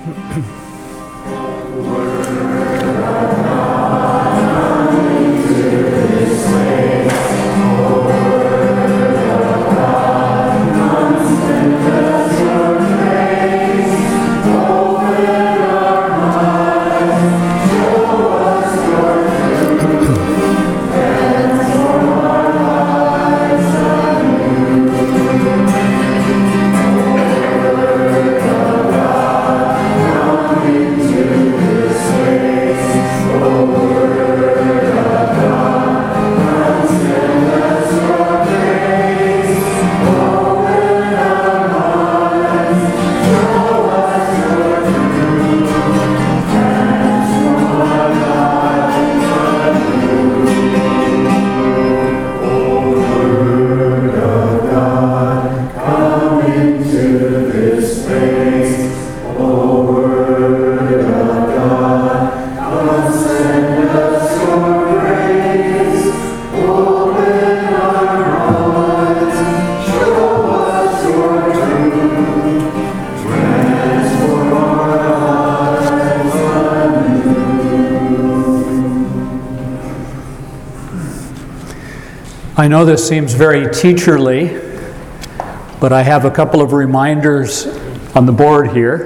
I know this seems very teacherly, but I have a couple of reminders on the board here.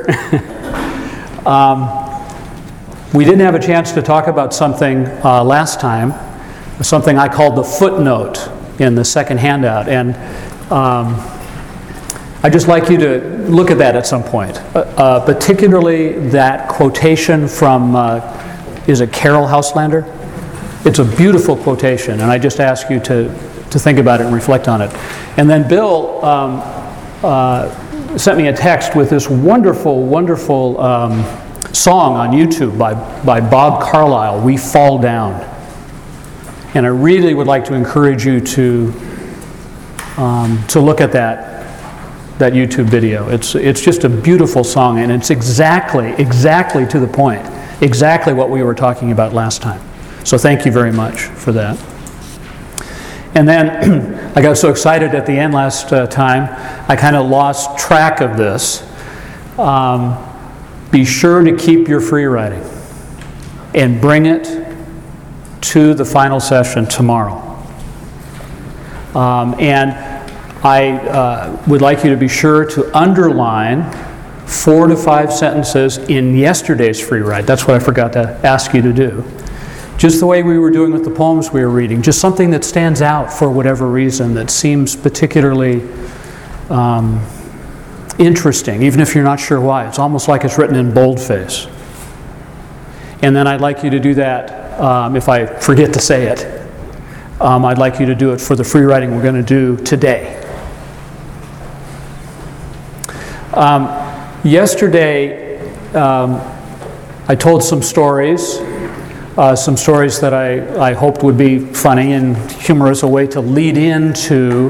We didn't have a chance to talk about something last time, something I called the footnote in the second handout, and I'd just like you to look at that at some point, particularly that quotation from, is it Carol Houselander? It's a beautiful quotation, and I just ask you to think about it and reflect on it. And then Bill sent me a text with this wonderful, wonderful song on YouTube by Bob Carlyle, "We Fall Down." And I really would like to encourage you to look at that YouTube video. It's just a beautiful song, and it's exactly to the point, exactly what we were talking about last time. So thank you very much for that. And then I got so excited at the end last time, I kind of lost track of this. Be sure to keep your free writing and bring it to the final session tomorrow. And I would like you to be sure to underline 4 to 5 sentences in yesterday's free write. That's what I forgot to ask you to do. Just the way we were doing with the poems we were reading, just something that stands out for whatever reason that seems particularly interesting, even if you're not sure why. It's almost like it's written in boldface. And then I'd like you to do that, if I forget to say it, I'd like you to do it for the free writing we're going to do today. Yesterday, I told some stories that I hoped would be funny and humorous, a way to lead into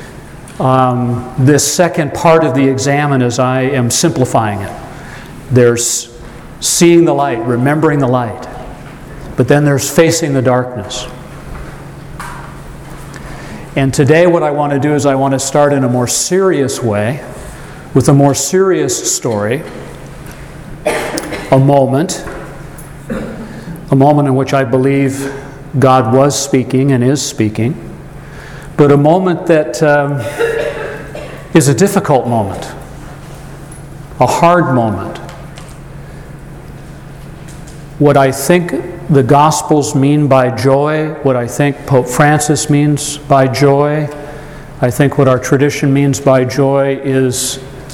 this second part of the examen as I am simplifying it. There's seeing the light, remembering the light, but then there's facing the darkness. And today what I want to do is I want to start in a more serious way, with a more serious story, a moment in which I believe God was speaking and is speaking, but a moment that is a difficult moment, a hard moment. What I think the Gospels mean by joy, what I think Pope Francis means by joy, I think what our tradition means by joy is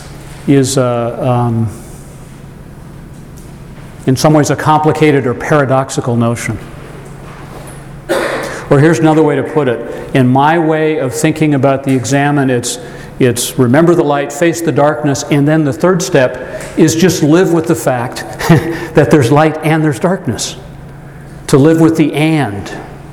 in some ways a complicated or paradoxical notion. Or here's another way to put it. In my way of thinking about the examen, it's remember the light, face the darkness, and then the third step is just live with the fact that there's light and there's darkness. To live with the and.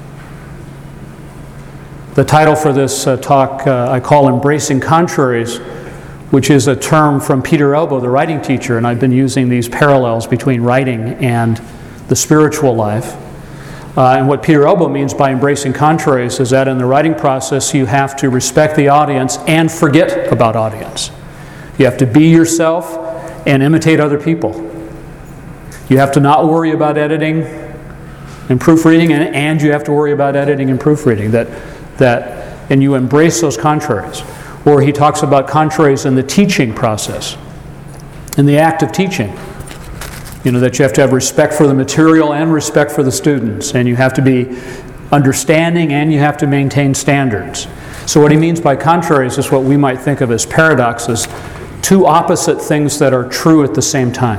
The title for this talk I call Embracing Contraries, which is a term from Peter Elbow, the writing teacher, and I've been using these parallels between writing and the spiritual life. And what Peter Elbow means by embracing contraries is that in the writing process you have to respect the audience and forget about audience. You have to be yourself and imitate other people. You have to not worry about editing and proofreading, and you have to worry about editing and proofreading. And you embrace those contraries. Or he talks about contraries in the teaching process, in the act of teaching. That you have to have respect for the material and respect for the students, and you have to be understanding and you have to maintain standards. So what he means by contraries is what we might think of as paradoxes, two opposite things that are true at the same time.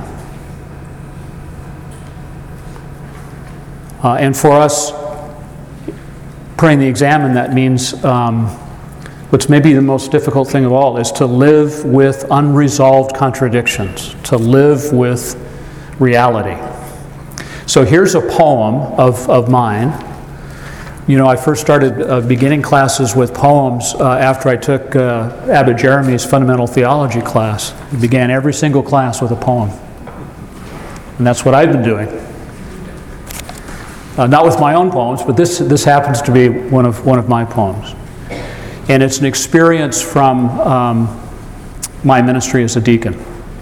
And for us, praying the Examen, that means what's maybe the most difficult thing of all is to live with unresolved contradictions, to live with reality. So here's a poem of mine. I first started beginning classes with poems after I took Abbot Jeremy's fundamental theology class. I began every single class with a poem. And that's what I've been doing. Not with my own poems, but this happens to be one of my poems. And it's an experience from my ministry as a deacon.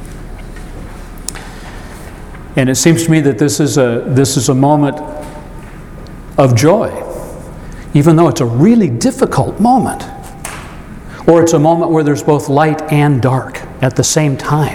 And it seems to me that this is a moment of joy, even though it's a really difficult moment. Or it's a moment where there's both light and dark at the same time.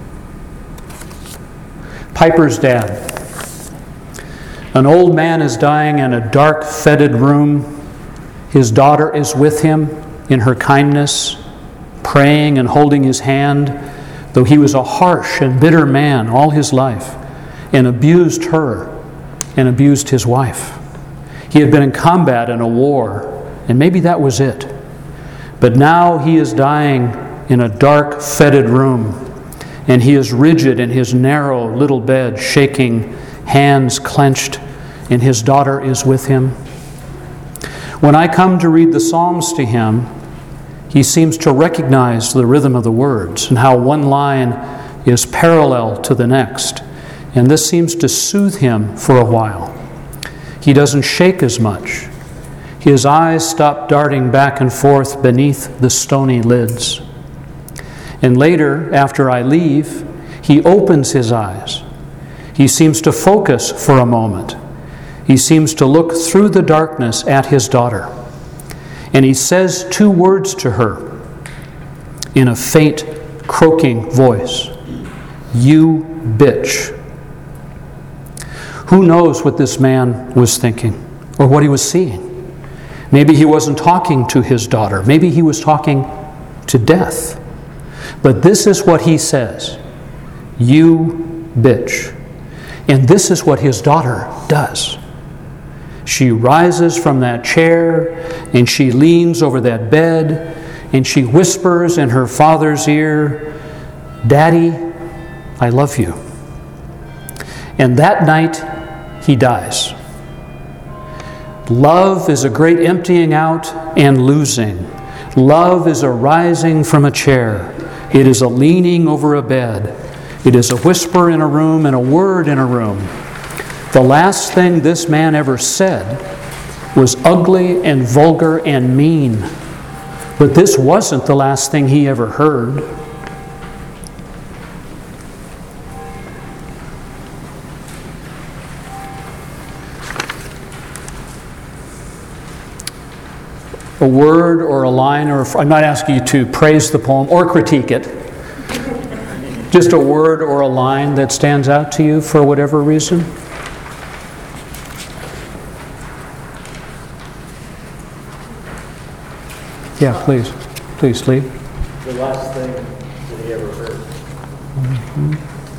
Piper's dad. An old man is dying in a dark, fetid room. His daughter is with him in her kindness, praying and holding his hand, though he was a harsh and bitter man all his life, and abused her and abused his wife. He had been in combat in a war, and maybe that was it. But now he is dying in a dark, fetid room, and he is rigid in his narrow little bed, shaking, hands clenched, and his daughter is with him. When I come to read the Psalms to him, he seems to recognize the rhythm of the words and how one line is parallel to the next. And this seems to soothe him for a while. He doesn't shake as much. His eyes stop darting back and forth beneath the stony lids. And later, after I leave, he opens his eyes. He seems to focus for a moment. He seems to look through the darkness at his daughter. And he says two words to her in a faint, croaking voice. You bitch. Who knows what this man was thinking or what he was seeing? Maybe he wasn't talking to his daughter. Maybe he was talking to death. But this is what he says. You bitch. And this is what his daughter does. She rises from that chair and she leans over that bed and she whispers in her father's ear, Daddy, I love you. And that night, he dies. Love is a great emptying out and losing. Love is a rising from a chair. It is a leaning over a bed. It is a whisper in a room and a word in a room. The last thing this man ever said was ugly and vulgar and mean. But this wasn't the last thing he ever heard. A word or a line, or I'm not asking you to praise the poem or critique it. Just a word or a line that stands out to you for whatever reason. Yeah, please. Please, Lee. The last thing that he ever heard. Mm-hmm.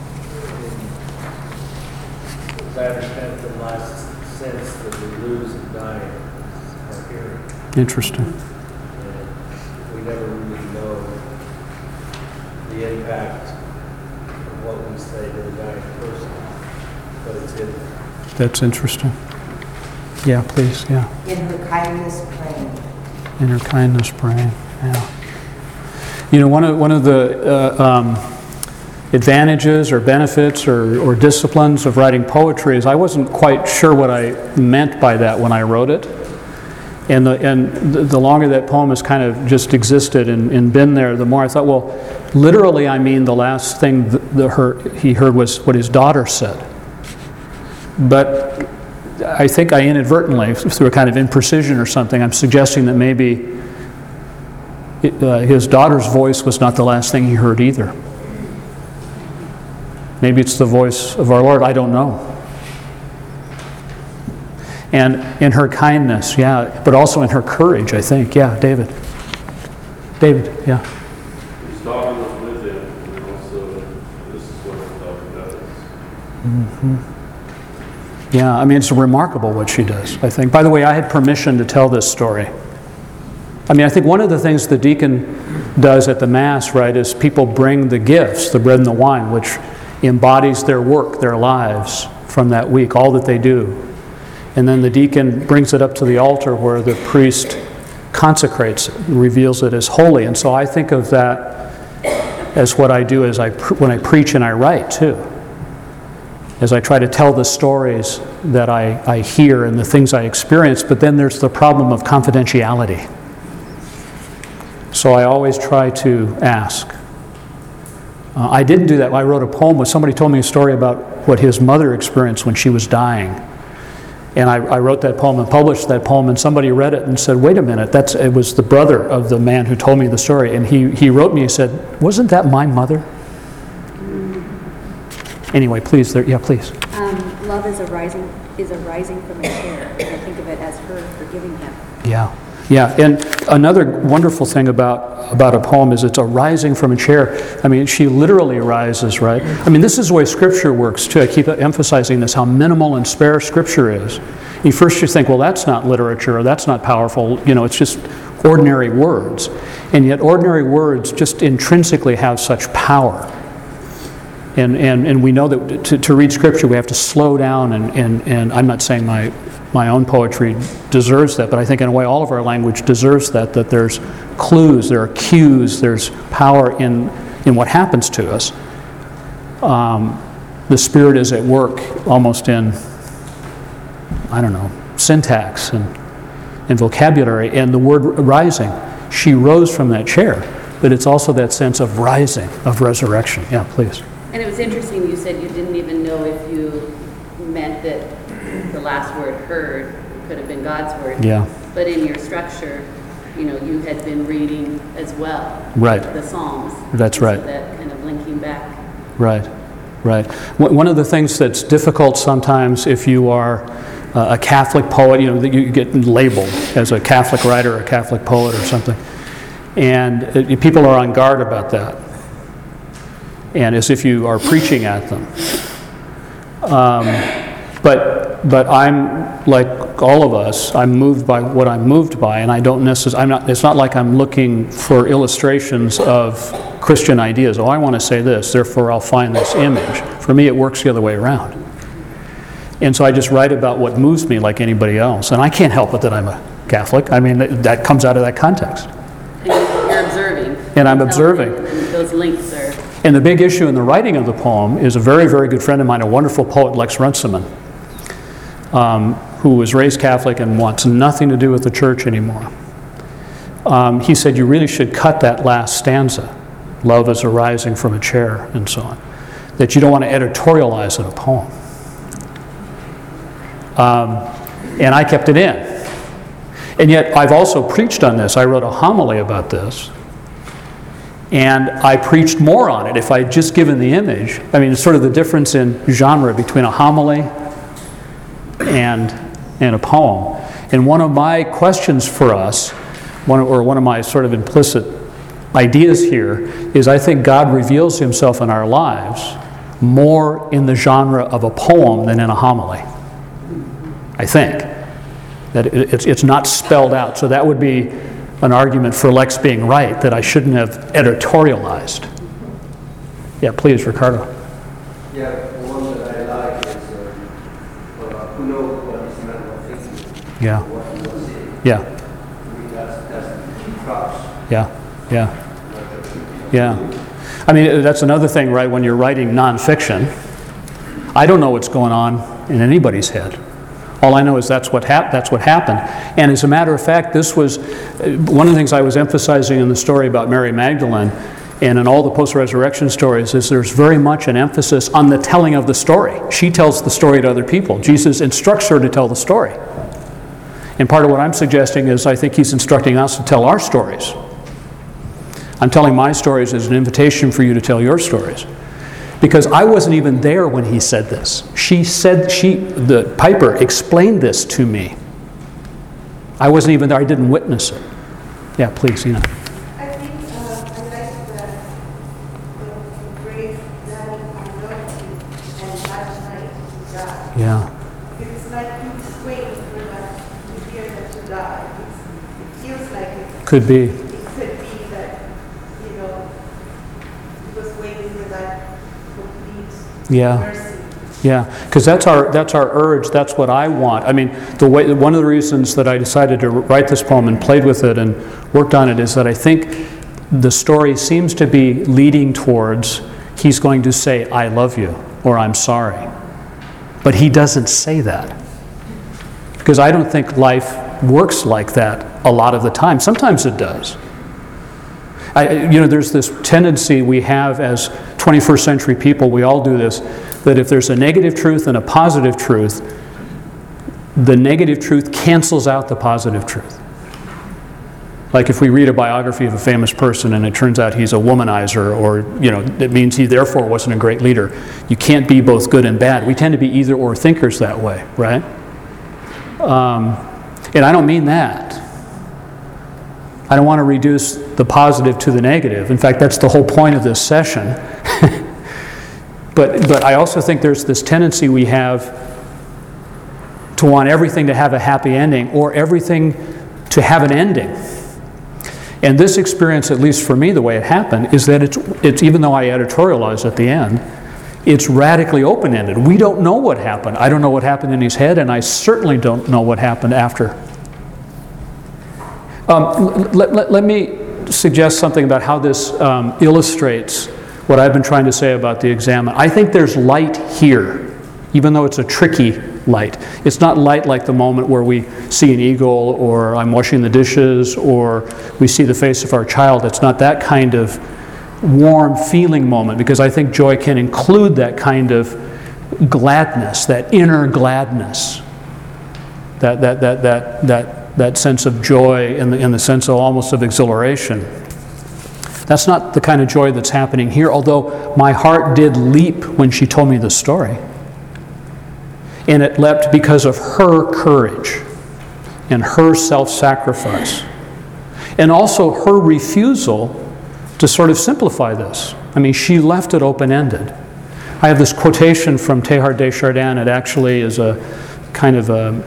As I understand, the last sense that we lose in dying are hearing. Interesting. And we never really know the impact of what we say to the dying person, but it's hidden. That's interesting. Yeah, please, yeah. In her kindness praying. In her kindness praying, yeah. You know, one of the advantages or benefits or disciplines of writing poetry is I wasn't quite sure what I meant by that when I wrote it. And the longer that poem has kind of just existed and been there, the more I thought, well, literally, I mean the last thing he heard was what his daughter said. But I think I inadvertently, through a kind of imprecision or something, I'm suggesting that maybe his daughter's voice was not the last thing he heard either. Maybe it's the voice of our Lord, I don't know. And in her kindness, yeah, but also in her courage, I think. Yeah, David. David, yeah. His daughter was with him, and also this is what his daughter does. Mm-hmm. Yeah, I mean, it's remarkable what she does, I think. By the way, I had permission to tell this story. I mean, I think one of the things the deacon does at the Mass, right, is people bring the gifts, the bread and the wine, which embodies their work, their lives from that week, all that they do. And then the deacon brings it up to the altar where the priest consecrates it, reveals it as holy. And so I think of that as what I do when I preach and I write too. As I try to tell the stories that I hear and the things I experience, but then there's the problem of confidentiality. So I always try to ask. I didn't do that. I wrote a poem where somebody told me a story about what his mother experienced when she was dying. And I wrote that poem and published that poem, and somebody read it and said, wait a minute, it was the brother of the man who told me the story. And he wrote me and said, wasn't that my mother? Anyway, please, please. Love is a rising from a chair. I think of it as her forgiving him. Yeah. And another wonderful thing about a poem is it's a rising from a chair. I mean, she literally rises, right? I mean, this is the way Scripture works, too. I keep emphasizing this, how minimal and spare Scripture is. First you think, well, that's not literature, or that's not powerful. It's just ordinary words. And yet ordinary words just intrinsically have such power. And we know that to read Scripture, we have to slow down, and I'm not saying my own poetry deserves that, but I think in a way all of our language deserves that there's clues, there are cues, there's power in what happens to us. The Spirit is at work almost in, syntax and vocabulary, and the word rising. She rose from that chair, but it's also that sense of rising, of resurrection. Yeah, please. And it was interesting, you said you didn't even know if you meant that the last word heard could have been God's word. Yeah. But in your structure, you had been reading as well. Right. The Psalms. That's right. So that kind of linking back. Right. One of the things that's difficult sometimes if you are a Catholic poet, you get labeled as a Catholic writer or a Catholic poet or something. And people are on guard about that. And as if you are preaching at them. But I'm like all of us. I'm moved by what I'm moved by, and I don't necessarily. It's not like I'm looking for illustrations of Christian ideas. Oh, I want to say this, therefore I'll find this image. For me, it works the other way around. And so I just write about what moves me, like anybody else. And I can't help it that I'm a Catholic. I mean, that comes out of that context. And you're observing. And I'm observing. And those links are. And the big issue in the writing of the poem is a very, very good friend of mine, a wonderful poet, Lex Runciman, who was raised Catholic and wants nothing to do with the church anymore. He said, you really should cut that last stanza, love is arising from a chair, and so on, that you don't want to editorialize in a poem. And I kept it in. And yet I've also preached on this. I wrote a homily about this. And I preached more on it if I had just given the image. I mean, it's sort of the difference in genre between a homily and a poem. And one of my questions for us, one of my sort of implicit ideas here, is I think God reveals himself in our lives more in the genre of a poem than in a homily. I think. That it's not spelled out. So that would be an argument for Lex being right, that I shouldn't have editorialized. Yeah, please, Ricardo. Yeah, the one that I like is who knows what this man was thinking, Yeah. what he was saying. Yeah. I mean, that's the cross. Yeah. I mean, that's another thing, right? When you're writing nonfiction, I don't know what's going on in anybody's head. All I know is that's what happened. And as a matter of fact, this was one of the things I was emphasizing in the story about Mary Magdalene and in all the post-resurrection stories is there's very much an emphasis on the telling of the story. She tells the story to other people. Jesus instructs her to tell the story. And part of what I'm suggesting is I think he's instructing us to tell our stories. I'm telling my stories as an invitation for you to tell your stories. Because I wasn't even there when he said this. The Piper explained this to me. I wasn't even there. I didn't witness it. Yeah, please, Ina. I think I like the phrase that anointing and last night to die. Yeah. It's like you waiting for that to hear that to die. It feels like it Could be. It could be that, he was waiting for that complete mercy. Yeah, because that's our urge. That's what I want. I mean, one of the reasons that I decided to write this poem and played with it and worked on it is that I think the story seems to be leading towards he's going to say, "I love you," or "I'm sorry," but he doesn't say that because I don't think life works like that a lot of the time. Sometimes it does. There's this tendency we have as 21st century people. We all do this. That if there's a negative truth and a positive truth, the negative truth cancels out the positive truth. Like if we read a biography of a famous person and it turns out he's a womanizer, or, it means he therefore wasn't a great leader. You can't be both good and bad. We tend to be either or thinkers that way, right? And I don't mean that. I don't want to reduce the positive to the negative. In fact, that's the whole point of this session. But I also think there's this tendency we have to want everything to have a happy ending or everything to have an ending. And this experience, at least for me, the way it happened, is that it's even though I editorialize at the end, it's radically open-ended. We don't know what happened. I don't know what happened in his head, and I certainly don't know what happened after. Let me suggest something about how this illustrates what I've been trying to say about the examen. I think there's light here, even though it's a tricky light. It's not light like the moment where we see an eagle, or I'm washing the dishes, or we see the face of our child. It's not that kind of warm feeling moment, because I think joy can include that kind of gladness, that inner gladness, that sense of joy in the sense of almost of exhilaration. That's not the kind of joy that's happening here, although my heart did leap when she told me the story. And it leapt because of her courage and her self-sacrifice. And also her refusal to sort of simplify this. I mean, she left it open-ended. I have this quotation from Teilhard de Chardin. It actually is a kind of a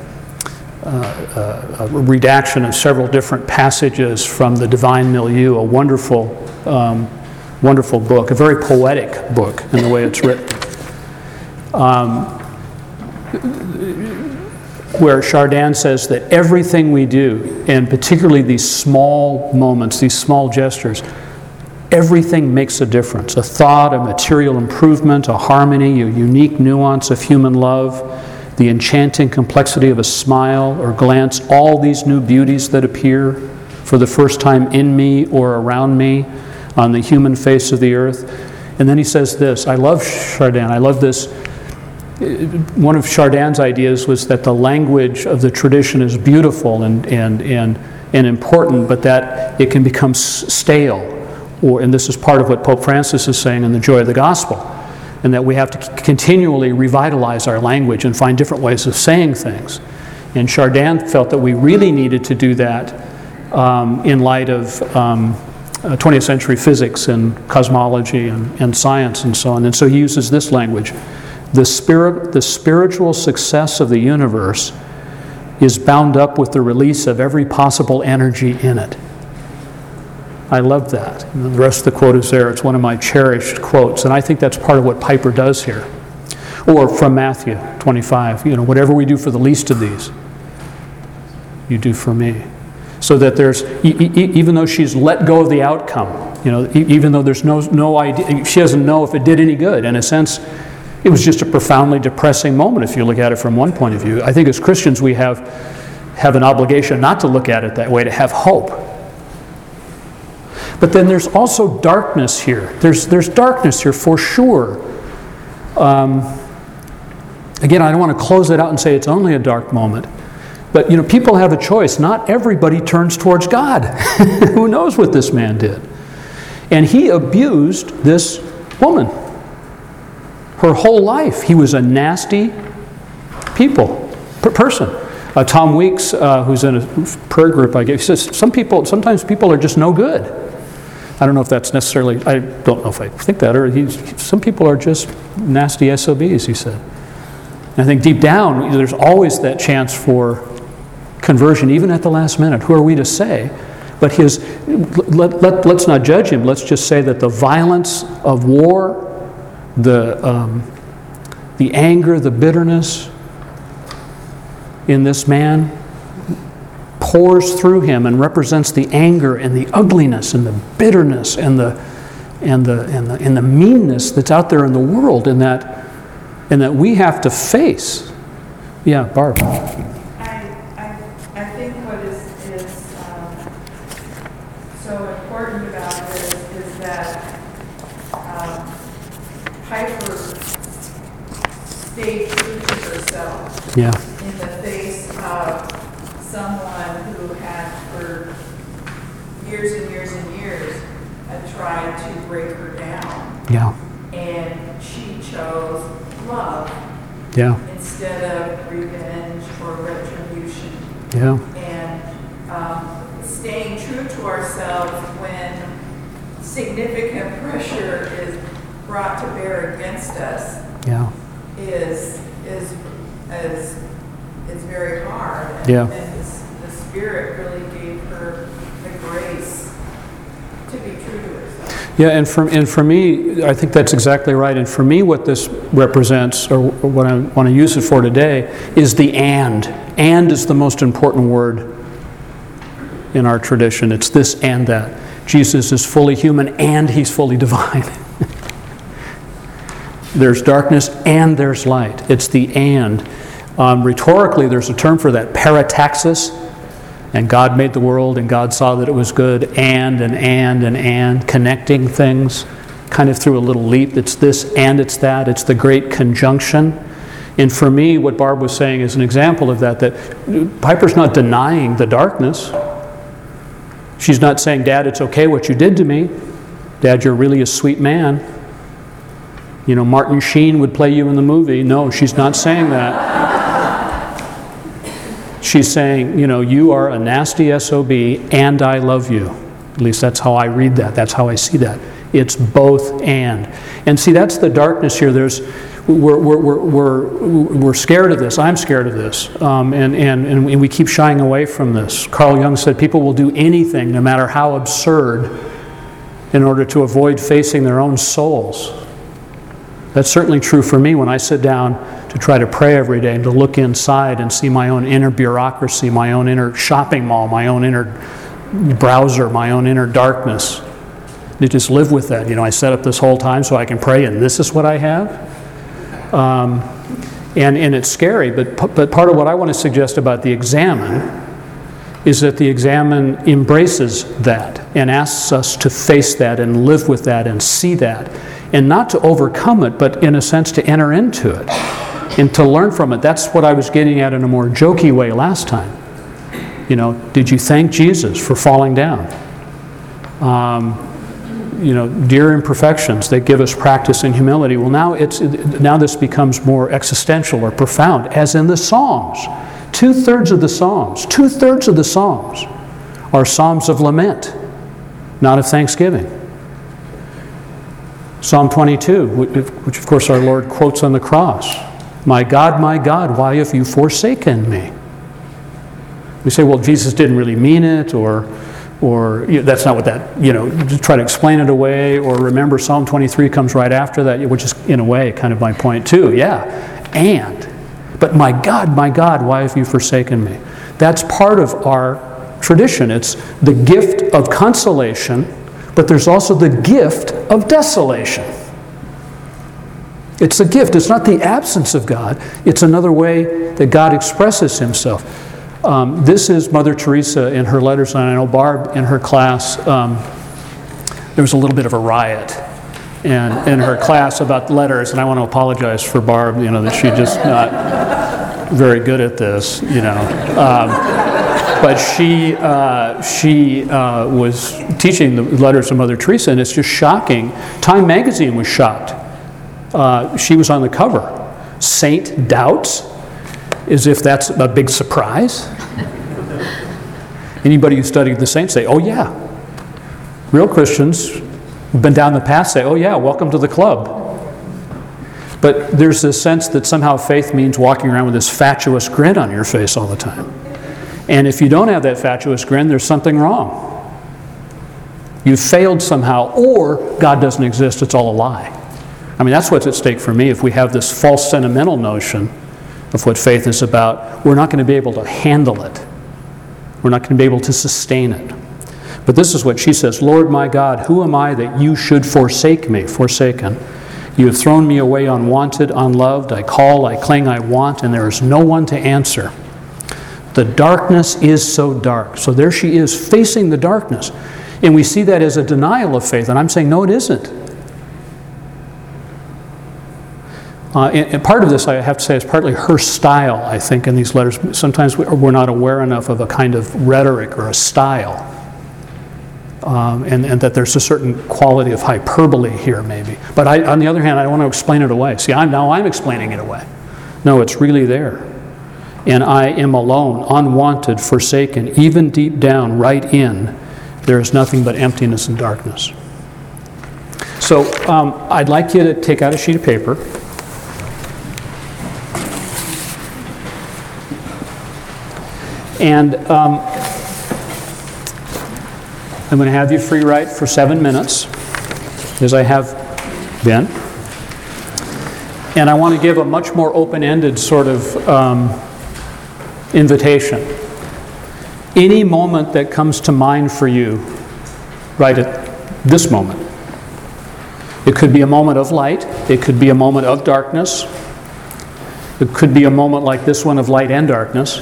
redaction of several different passages from the Divine Milieu, a wonderful book, a very poetic book in the way it's written, where Chardin says that everything we do, and particularly these small moments, these small gestures, everything makes a difference. A thought, a material improvement, a harmony, a unique nuance of human love, the enchanting complexity of a smile or glance, all these new beauties that appear for the first time in me or around me on the human face of the earth. And then he says this, I love Chardin, I love this. One of Chardin's ideas was that the language of the tradition is beautiful and important, but that it can become stale. And this is part of what Pope Francis is saying in The Joy of the Gospel, and that we have to continually revitalize our language and find different ways of saying things. And Chardin felt that we really needed to do that in light of 20th century physics and cosmology and science and so on. And so he uses this language. The spiritual success of the universe is bound up with the release of every possible energy in it. I love that. And the rest of the quote is there. It's one of my cherished quotes, and I think that's part of what Piper does here. Or from Matthew 25, whatever we do for the least of these, you do for me. So that there's, even though she's let go of the outcome, even though there's no idea, she doesn't know if it did any good. In a sense, it was just a profoundly depressing moment if you look at it from one point of view. I think as Christians we have an obligation not to look at it that way, to have hope. But then there's also darkness here. There's darkness here for sure. Again, I don't want to close it out and say it's only a dark moment. But, people have a choice. Not everybody turns towards God. Who knows what this man did? And he abused this woman. Her whole life. He was a nasty person. Tom Weeks, who's in a prayer group, I guess, he says, sometimes people are just no good. I don't know if that's necessarily, I don't know if I think that, or some people are just nasty SOBs, he said. And I think deep down, there's always that chance for conversion, even at the last minute. Who are we to say? But let's not judge him. Let's just say that the violence of war, the anger, the bitterness in this man pours through him and represents the anger and the ugliness and the bitterness and the meanness that's out there in the world, and that we have to face. Yeah, Barb. I think what is so important about this is that Piper stayed true to herself. Yeah. In the face of someone who had for years and years and years had tried to break her down. Yeah. And she chose love. Yeah. Instead of revenge or retribution. Yeah. And staying true to ourselves when significant pressure is brought to bear against us. Yeah. Is very hard. Yeah. And the Spirit really gave her the grace to be true to herself. Yeah, and for me, I think that's exactly right. And for me, what this represents, or what I want to use it for today, is the and. And is the most important word in our tradition. It's this and that. Jesus is fully human and he's fully divine. There's darkness and there's light. It's the and. Rhetorically, there's a term for that, parataxis. And God made the world, and God saw that it was good, and, connecting things kind of through a little leap. It's this and it's that. It's the great conjunction. And for me, what Barb was saying is an example of that Piper's not denying the darkness. She's not saying, Dad, it's okay what you did to me. Dad, you're really a sweet man. Martin Sheen would play you in the movie. No, she's not saying that. She's saying, you are a nasty SOB and I love you. At least that's how I read that. That's how I see that. It's both and. And see, that's the darkness here. We're scared of this. I'm scared of this. And we keep shying away from this. Carl Jung said people will do anything, no matter how absurd, in order to avoid facing their own souls. That's certainly true for me when I sit down to try to pray every day and to look inside and see my own inner bureaucracy, my own inner shopping mall, my own inner browser, my own inner darkness. To just live with that. I set up this whole time so I can pray, and this is what I have. And it's scary, but part of what I want to suggest about the Examen is that the Examen embraces that and asks us to face that and live with that and see that. And not to overcome it, but in a sense to enter into it and to learn from it. That's what I was getting at in a more jokey way last time. Did you thank Jesus for falling down? Dear imperfections, they give us practice in humility. Well, now this becomes more existential or profound, as in the Psalms. 2/3 of the Psalms are Psalms of lament, not of thanksgiving. Psalm 22, which of course our Lord quotes on the cross. My God, why have you forsaken me? We say, well, Jesus didn't really mean it, or that's not what that, just try to explain it away, or remember Psalm 23 comes right after that, which is in a way kind of my point too, but my God, why have you forsaken me? That's part of our tradition. It's the gift of consolation, but there's also the gift of desolation. It's a gift. It's not the absence of God. It's another way that God expresses himself. This is Mother Teresa in her letters, and I know Barb in her class there was a little bit of a riot in her class about letters, and I want to apologize for Barb, that she's just not very good at this, but she was teaching the letters of Mother Teresa, and it's just shocking. Time magazine was shocked. She was on the cover. Saint doubts, as if that's a big surprise. Anybody who studied the saints say, oh yeah. Real Christians who've been down the path say, oh yeah, welcome to the club. But there's this sense that somehow faith means walking around with this fatuous grin on your face all the time. And if you don't have that fatuous grin, there's something wrong. You've failed somehow, or God doesn't exist, it's all a lie. I mean, that's what's at stake for me. If we have this false sentimental notion of what faith is about, we're not going to be able to handle it. We're not going to be able to sustain it. But this is what she says, Lord my God, who am I that you should forsake me, forsaken? You have thrown me away unwanted, unloved. I call, I cling, I want, and there is no one to answer. The darkness is so dark. So there she is facing the darkness. And we see that as a denial of faith. And I'm saying, no, it isn't. And part of this, I have to say, is partly her style, I think, in these letters. Sometimes we're not aware enough of a kind of rhetoric or a style. And that there's a certain quality of hyperbole here, maybe. But on the other hand, I don't want to explain it away. See, I'm explaining it away. No, it's really there. And I am alone, unwanted, forsaken, even deep down, right in, there is nothing but emptiness and darkness. So I'd like you to take out a sheet of paper. And I'm going to have you free write for 7 minutes, as I have been. And I want to give a much more open-ended sort of invitation. Any moment that comes to mind for you, right at this moment. It could be a moment of light. It could be a moment of darkness. It could be a moment like this one of light and darkness.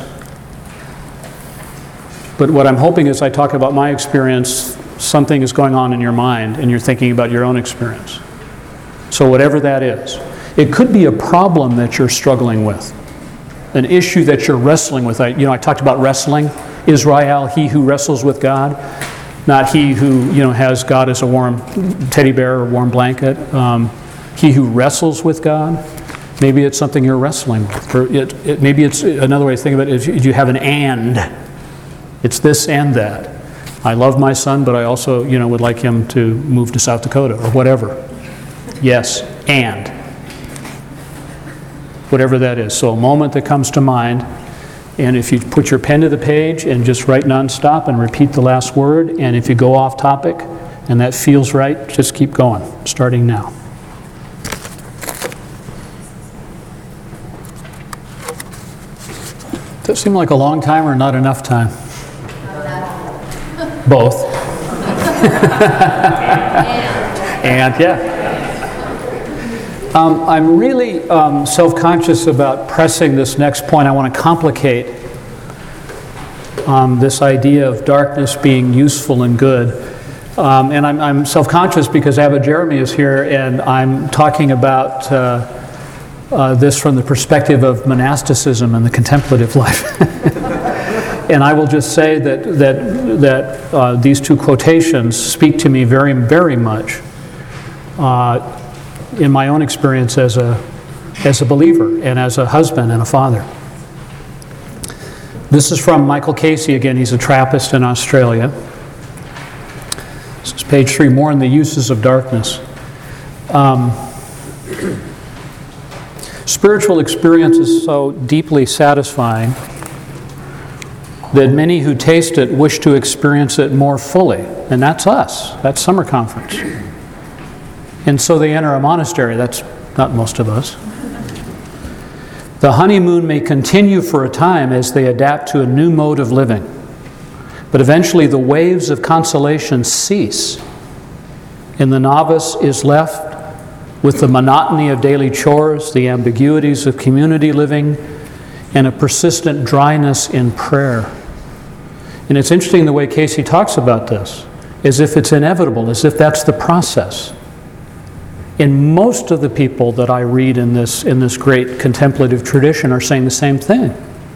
But what I'm hoping is I talk about my experience, something is going on in your mind and you're thinking about your own experience. So whatever that is. It could be a problem that you're struggling with. An issue that you're wrestling with. I talked about wrestling. Israel, he who wrestles with God. Not he who, has God as a warm teddy bear or warm blanket. He who wrestles with God. Maybe it's something you're wrestling with. Maybe it's another way to think about it is you have an and. It's this and that. I love my son, but I also, would like him to move to South Dakota or whatever. Yes, and. Whatever that is. So a moment that comes to mind, and if you put your pen to the page and just write nonstop and repeat the last word, and if you go off topic and that feels right, just keep going, starting now. Does that seem like a long time or not enough time? Both. And yeah. I'm really self-conscious about pressing this next point. I want to complicate this idea of darkness being useful and good. And I'm self-conscious because Abba Jeremy is here and I'm talking about this from the perspective of monasticism and the contemplative life. And I will just say that these two quotations speak to me very, very much in my own experience as a believer and as a husband and a father. This is from Michael Casey again. He's a Trappist in Australia. This is page 3, more on the uses of darkness. Spiritual experience is so deeply satisfying that many who taste it wish to experience it more fully. And that's us. That's summer conference. And so they enter a monastery. That's not most of us. The honeymoon may continue for a time as they adapt to a new mode of living. But eventually the waves of consolation cease, and the novice is left with the monotony of daily chores, the ambiguities of community living, and a persistent dryness in prayer. And it's interesting the way Casey talks about this. as if it's inevitable, as if that's the process. And most of the people that I read in this great contemplative tradition are saying the same thing.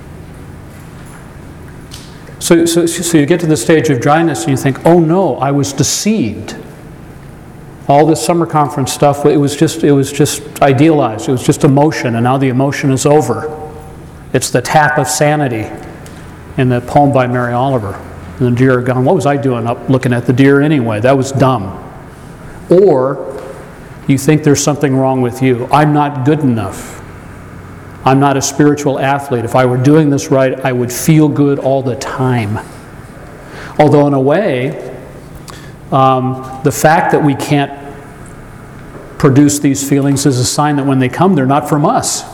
So you get to the stage of dryness and you think, oh no, I was deceived. All this summer conference stuff, it was just idealized. It was just emotion, and now the emotion is over. It's the tap of sanity in the poem by Mary Oliver. And the deer are gone. What was I doing up looking at the deer anyway? That was dumb. Or you think there's something wrong with you. I'm not good enough. I'm not a spiritual athlete. If I were doing this right, I would feel good all the time. Although in a way, the fact that we can't produce these feelings is a sign that when they come, they're not from us.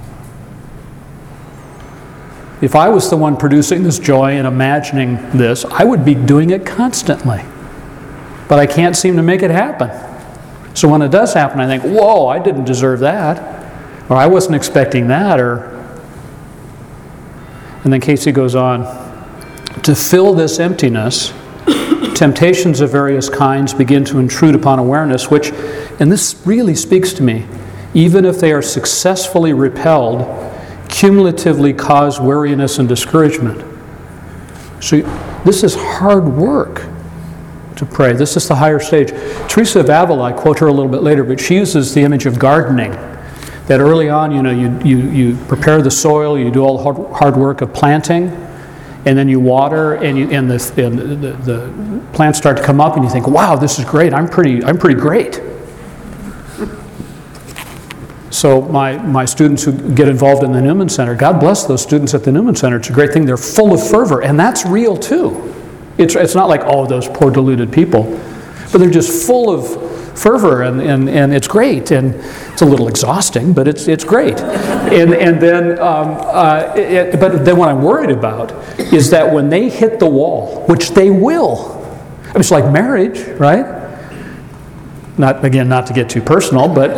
If I was the one producing this joy and imagining this, I would be doing it constantly. But I can't seem to make it happen. So when it does happen, I think, whoa, I didn't deserve that. Or I wasn't expecting that. And then Casey goes on, to fill this emptiness, temptations of various kinds begin to intrude upon awareness, which, and this really speaks to me, even if they are successfully repelled, cumulatively cause weariness and discouragement. So this is hard work to pray. This is the higher stage. Teresa of Avila, I quote her a little bit later, but she uses the image of gardening. That early on, you prepare the soil, you do all the hard work of planting, and then you water, and the plants start to come up, and you think, wow, this is great. I'm pretty great. So my students who get involved in the Newman Center, God bless those students at the Newman Center. It's a great thing. They're full of fervor, and that's real too. It's not like, oh, those poor deluded people, but they're just full of fervor, and it's great, and it's a little exhausting, but it's great. But then what I'm worried about is that when they hit the wall, which they will, I mean, it's like marriage, right? Not to get too personal, but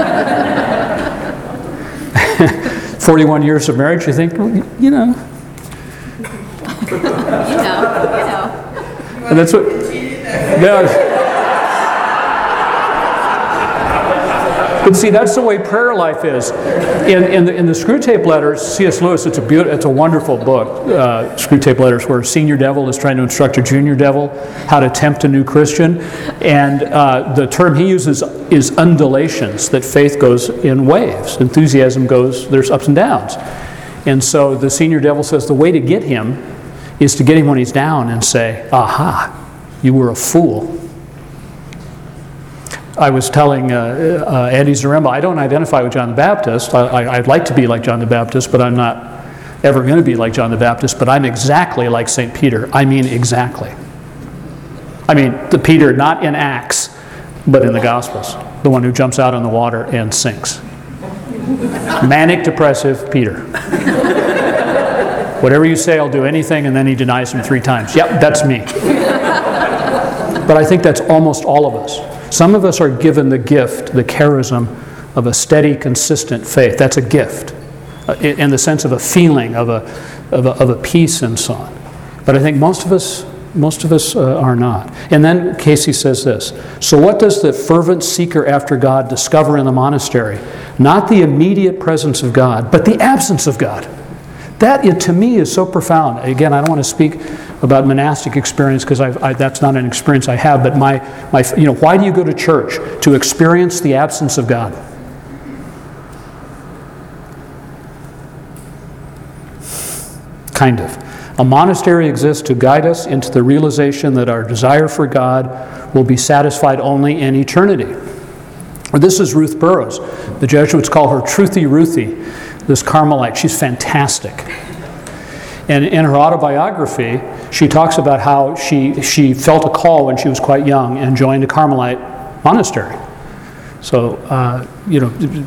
41 years of marriage, you think, you know. And that's what. But see, that's the way prayer life is. In the Screwtape Letters, C.S. Lewis, it's a wonderful book, Screwtape Letters, where a senior devil is trying to instruct a junior devil how to tempt a new Christian. And the term he uses is undulations, that faith goes in waves. Enthusiasm goes, there's ups and downs. And so the senior devil says the way to get him is to get him when he's down and say, aha, you were a fool. I was telling Andy Zaremba, I don't identify with John the Baptist. I'd like to be like John the Baptist, but I'm not ever going to be like John the Baptist. But I'm exactly like St. Peter. I mean exactly. I mean the Peter not in Acts, but in the Gospels. The one who jumps out on the water and sinks. Manic depressive Peter. Whatever you say, I'll do anything, and then he denies him 3 times. Yep, that's me. But I think that's almost all of us. Some of us are given the gift, the charism of a steady, consistent faith. That's a gift, in the sense of a feeling, of a peace and so on. But I think most of us are not. And then Casey says this, so what does the fervent seeker after God discover in the monastery? Not the immediate presence of God, but the absence of God. That, to me, is so profound. Again, I don't want to speak about monastic experience because that's not an experience I have. But why do you go to church? To experience the absence of God. Kind of. A monastery exists to guide us into the realization that our desire for God will be satisfied only in eternity. Or this is Ruth Burroughs. The Jesuits call her Truthy Ruthie. This Carmelite, she's fantastic. And in her autobiography, she talks about how she felt a call when she was quite young and joined a Carmelite monastery. So,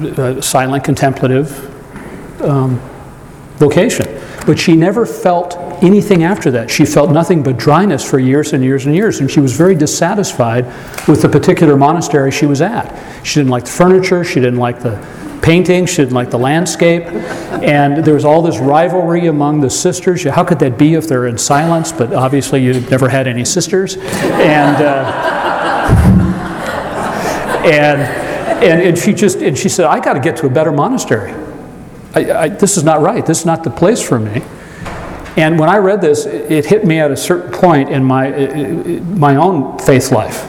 silent, contemplative vocation. But she never felt anything after that. She felt nothing but dryness for years and years and years, and she was very dissatisfied with the particular monastery she was at. She didn't like the furniture, she didn't like the painting, she didn't like the landscape, and there was all this rivalry among the sisters. How could that be if they're in silence? But obviously you never had any sisters. And she said, I got to get to a better monastery. This is not right. This is not the place for me. And when I read this, it hit me at a certain point in my own faith life.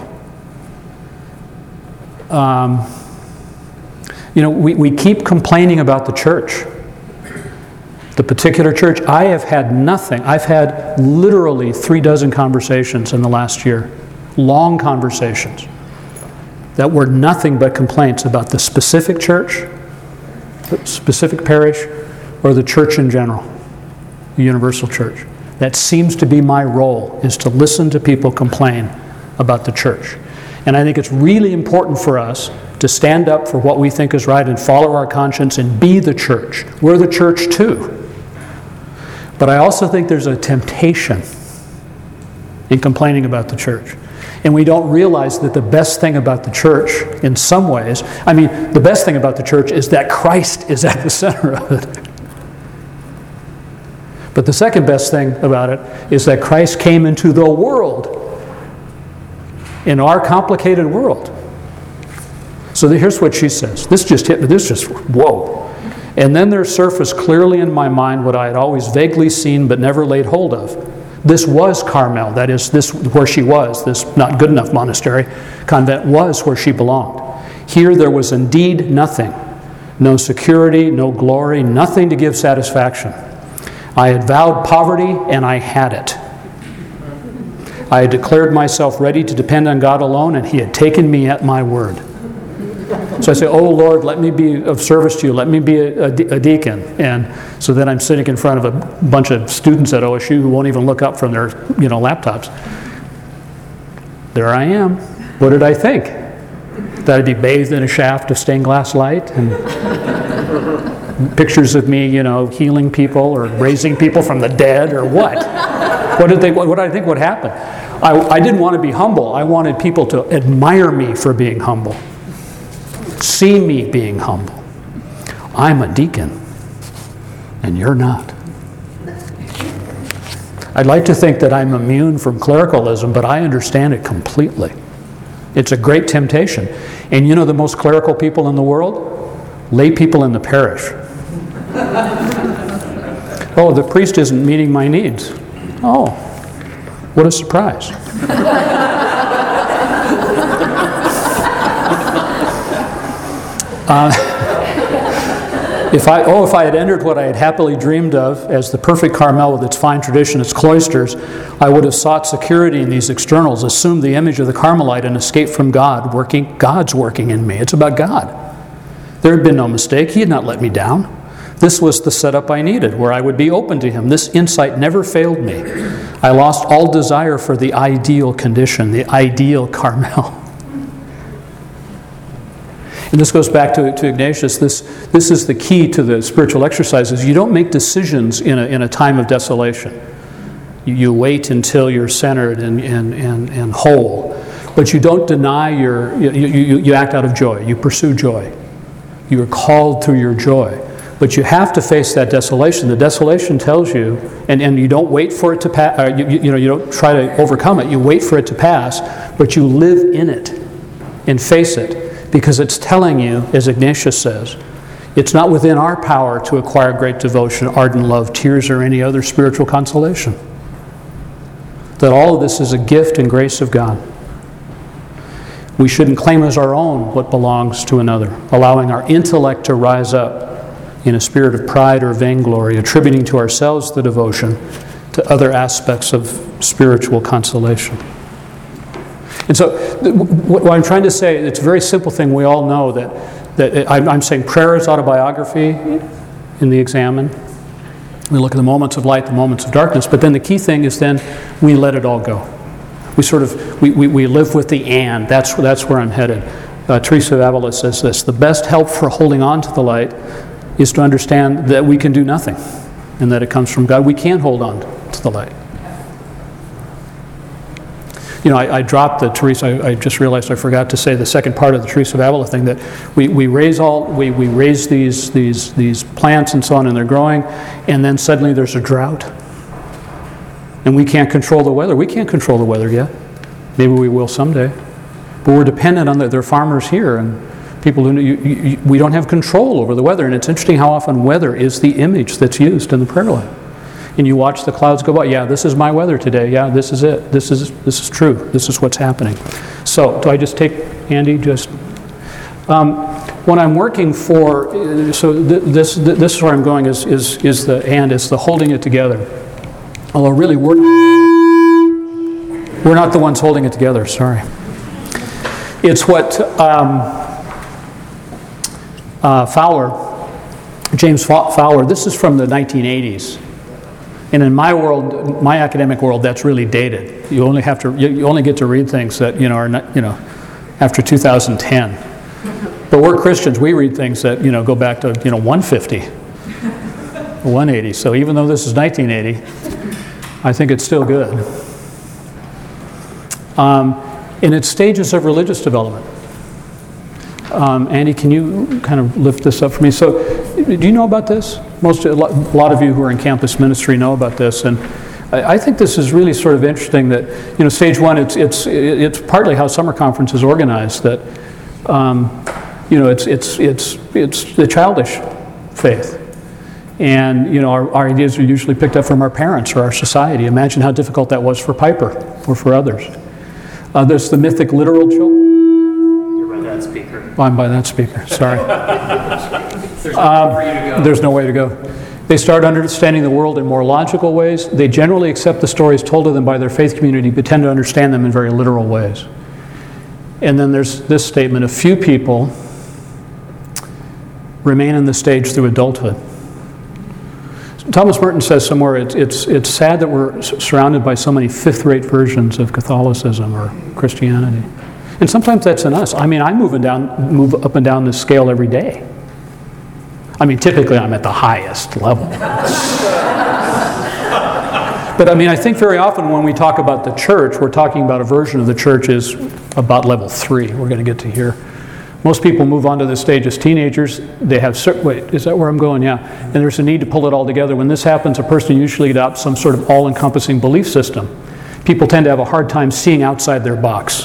We keep complaining about the church, the particular church. I have had nothing. I've had literally 36 conversations in the last year, long conversations, that were nothing but complaints about the specific church, the specific parish, or the church in general, the universal church. That seems to be my role, is to listen to people complain about the church. And I think it's really important for us to stand up for what we think is right and follow our conscience and be the church. We're the church too. But I also think there's a temptation in complaining about the church. And we don't realize that the best thing about the church, in some ways, the best thing about the church is that Christ is at the center of it. But the second best thing about it is that Christ came into the world, in our complicated world. So here's what she says. This just hit me. This just, whoa. And then there surfaced clearly in my mind what I had always vaguely seen but never laid hold of. This was Carmel, that is, this where she was, this not good enough monastery convent was where she belonged. Here there was indeed nothing, no security, no glory, nothing to give satisfaction. I had vowed poverty and I had it. I had declared myself ready to depend on God alone, and He had taken me at my word. So I say, oh Lord, let me be of service to you. Let me be a deacon. And so then I'm sitting in front of a bunch of students at OSU who won't even look up from their laptops. There I am. What did I think? That I'd be bathed in a shaft of stained glass light and pictures of me, healing people or raising people from the dead or what? What did I think would happen? I didn't want to be humble. I wanted people to admire me for being humble. See me being humble. I'm a deacon, and you're not. I'd like to think that I'm immune from clericalism, but I understand it completely. It's a great temptation. And the most clerical people in the world? Lay people in the parish. Oh, the priest isn't meeting my needs. Oh, what a surprise. If I had entered what I had happily dreamed of as the perfect Carmel with its fine tradition, its cloisters, I would have sought security in these externals, assumed the image of the Carmelite, and escaped from God's working in me. It's about God. There had been no mistake. He had not let me down. This was the setup I needed, where I would be open to Him. This insight never failed me. I lost all desire for the ideal condition, the ideal Carmel. And this goes back to Ignatius. This is the key to the spiritual exercises. You don't make decisions in a time of desolation. You wait until you're centered and whole. But you don't deny you act out of joy. You pursue joy. You are called through your joy. But you have to face that desolation. The desolation tells you, and you don't wait for it to pass, you don't try to overcome it. You wait for it to pass, but you live in it and face it. Because it's telling you, as Ignatius says, it's not within our power to acquire great devotion, ardent love, tears, or any other spiritual consolation. That all of this is a gift and grace of God. We shouldn't claim as our own what belongs to another, allowing our intellect to rise up in a spirit of pride or vainglory, attributing to ourselves the devotion to other aspects of spiritual consolation. And so what I'm trying to say, it's a very simple thing. We all know that I'm saying prayer is autobiography in the Examen. We look at the moments of light, the moments of darkness, but then the key thing is then we let it all go. We live with the and. That's where I'm headed. Teresa of Avila says this: the best help for holding on to the light is to understand that we can do nothing and that it comes from God. We can't hold on to the light. You know, I dropped the Teresa, I just realized I forgot to say the second part of the Teresa of Avila thing, that we raise these plants and so on, and they're growing, and then suddenly there's a drought. And we can't control the weather. We can't control the weather yet. Maybe we will someday. But we're dependent on there are farmers here and people who, we don't have control over the weather. And it's interesting how often weather is the image that's used in the prayer life. And you watch the clouds go by. Yeah, this is my weather today. Yeah, this is it. This is true. This is what's happening. So, do I just take Andy? Just when I'm working for, this is where I'm going. Is the holding it together. Although really we're not the ones holding it together. Sorry. It's what James Fowler. This is from the 1980s. And in my world, my academic world, that's really dated. You only get to read things that are not, after 2010. But we're Christians. We read things that go back to 150, 180. So even though this is 1980, I think it's still good. In its stages of religious development. Andy, can you kind of lift this up for me? So, do you know about this? A lot of you who are in campus ministry know about this, and I think this is really sort of interesting. That stage one, it's partly how summer conference is organized. That it's the childish faith, and our ideas are usually picked up from our parents or our society. Imagine how difficult that was for Piper or for others. There's the mythic literal children. I'm by that speaker, sorry. There's no way to go. They start understanding the world in more logical ways. They generally accept the stories told to them by their faith community, but tend to understand them in very literal ways. And then there's this statement: a few people remain in this stage through adulthood. Thomas Merton says somewhere, it's sad that we're surrounded by so many fifth-rate versions of Catholicism or Christianity. And sometimes that's in us. I mean, I move up and down this scale every day. I mean, typically I'm at the highest level. But I mean, I think very often when we talk about the church, we're talking about a version of the church is about level 3. We're going to get to here. Most people move on to this stage as teenagers. They have wait, is that where I'm going? Yeah. And there's a need to pull it all together. When this happens, a person usually adopts some sort of all-encompassing belief system. People tend to have a hard time seeing outside their box.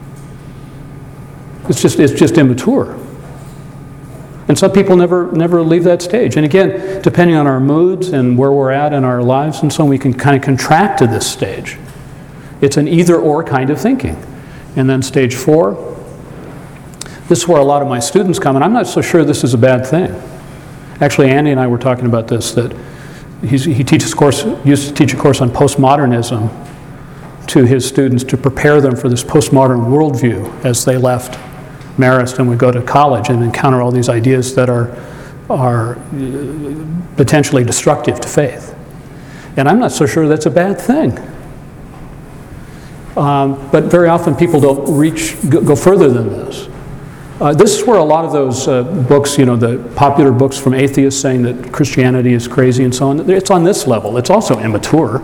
It's just immature. And some people never leave that stage. And again, depending on our moods and where we're at in our lives and so on, we can kind of contract to this stage. It's an either-or kind of thinking. And then stage 4, this is where a lot of my students come, and I'm not so sure this is a bad thing. Actually, Andy and I were talking about this, that he used to teach a course on postmodernism to his students to prepare them for this postmodern worldview as they left Marist and would go to college and encounter all these ideas that are potentially destructive to faith. And I'm not so sure that's a bad thing. But very often people don't go further than this. This is where a lot of those books, the popular books from atheists saying that Christianity is crazy and so on, it's on this level. It's also immature.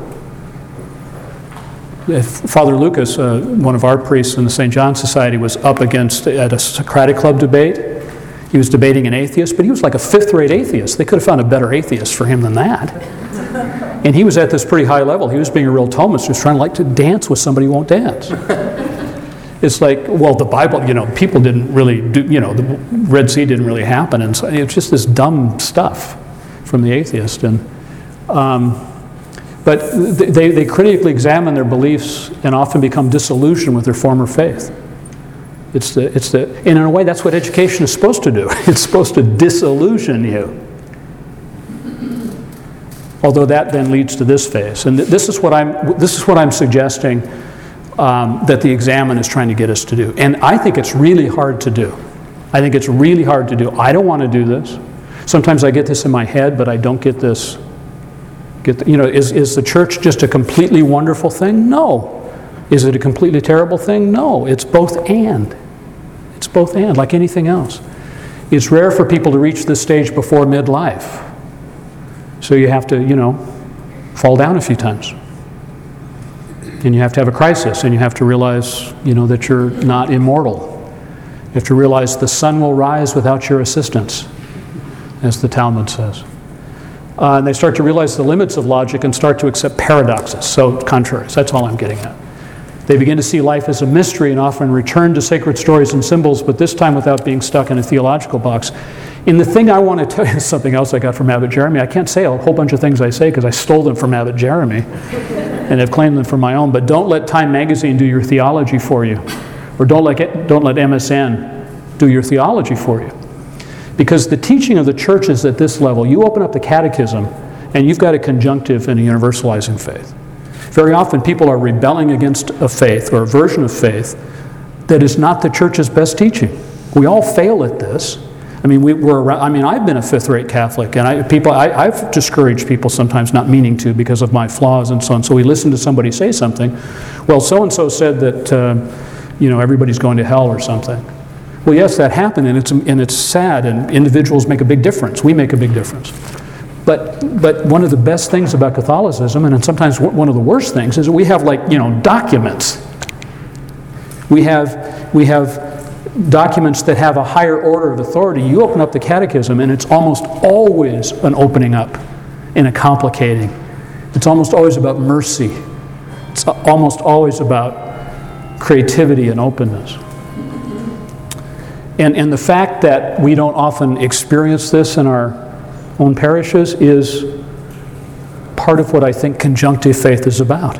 Father Lucas, one of our priests in the St. John Society, was up against, at a Socratic Club debate, he was debating an atheist, but he was like a fifth-rate atheist. They could have found a better atheist for him than that. And he was at this pretty high level. He was being a real Thomist, just trying to dance with somebody who won't dance. It's like, well, the Bible, people didn't really do, the Red Sea didn't really happen. And so it's just this dumb stuff from the atheist. And but they critically examine their beliefs and often become disillusioned with their former faith. And in a way, that's what education is supposed to do. It's supposed to disillusion you. Although that then leads to this phase, and this is what I'm suggesting that the Examen is trying to get us to do. And I think it's really hard to do. I think it's really hard to do. I don't want to do this. Sometimes I get this in my head, but I don't get this. Is the church just a completely wonderful thing? No. Is it a completely terrible thing? No. It's both and. It's both and, like anything else. It's rare for people to reach this stage before midlife. So you have to, fall down a few times. And you have to have a crisis, and you have to realize, that you're not immortal. You have to realize the sun will rise without your assistance, as the Talmud says. And they start to realize the limits of logic and start to accept paradoxes, so contraries. That's all I'm getting at. They begin to see life as a mystery and often return to sacred stories and symbols, but this time without being stuck in a theological box. And the thing I want to tell you is something else I got from Abbot Jeremy. I can't say a whole bunch of things I say because I stole them from Abbot Jeremy and have claimed them for my own, but don't let Time Magazine do your theology for you. Or don't let MSN do your theology for you. Because the teaching of the church is at this level. You open up the catechism and you've got a conjunctive and a universalizing faith. Very often people are rebelling against a faith or a version of faith that is not the church's best teaching. We all fail at this. I've been a fifth-rate Catholic, and I've discouraged people sometimes, not meaning to, because of my flaws and so on. So we listen to somebody say something. Well, so-and-so said that everybody's going to hell or something. Well, yes, that happened, and it's sad, and individuals make a big difference. We make a big difference. But one of the best things about Catholicism, and sometimes one of the worst things, is that we have documents. We have documents that have a higher order of authority. You open up the catechism, and it's almost always an opening up and a complicating. It's almost always about mercy. It's almost always about creativity and openness. And the fact that we don't often experience this in our own parishes is part of what I think conjunctive faith is about.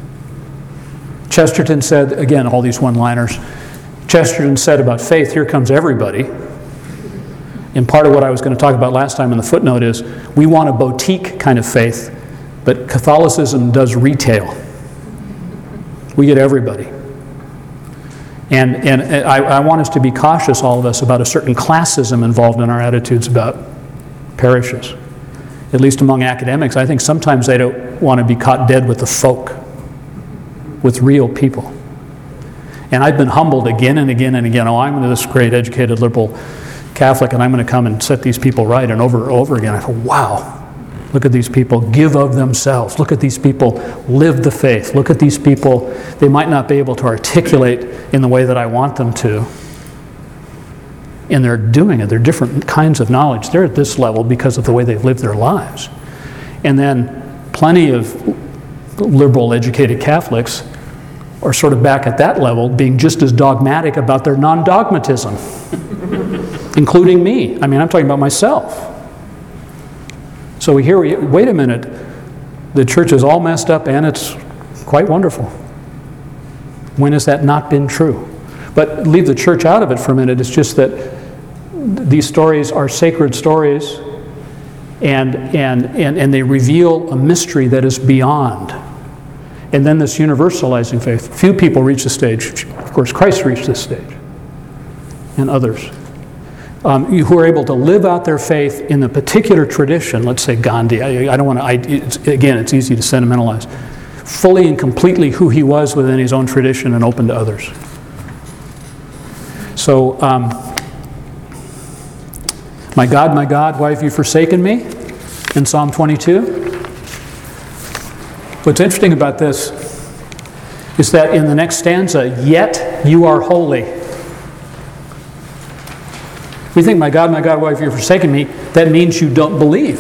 Chesterton said, again, all these one-liners, Chesterton said about faith, here comes everybody. And part of what I was going to talk about last time in the footnote is we want a boutique kind of faith, but Catholicism does retail. We get everybody. And I want us to be cautious, all of us, about a certain classism involved in our attitudes about parishes. At least among academics, I think sometimes they don't want to be caught dead with the folk, with real people. And I've been humbled again and again and again. Oh, I'm this great educated liberal Catholic, and I'm going to come and set these people right. And over and over again, I thought, wow, look at these people give of themselves. Look at these people live the faith. Look at these people. They might not be able to articulate in the way that I want them to. And they're doing it. They're different kinds of knowledge. They're at this level because of the way they've lived their lives. And then plenty of liberal educated Catholics are sort of back at that level, being just as dogmatic about their non-dogmatism, including me. I'm talking about myself. So wait a minute, the church is all messed up and it's quite wonderful. When has that not been true? But leave the church out of it for a minute. It's just that these stories are sacred stories and they reveal a mystery that is beyond. And then this universalizing faith. Few people reach this stage. Of course, Christ reached this stage, and others. Who are able to live out their faith in a particular tradition, let's say Gandhi. I don't want to, again, it's easy to sentimentalize. Fully and completely who he was within his own tradition and open to others. So, my God, why have you forsaken me? In Psalm 22. What's interesting about this is that in the next stanza, yet you are holy. We think, my God, why have you forsaken me? That means you don't believe.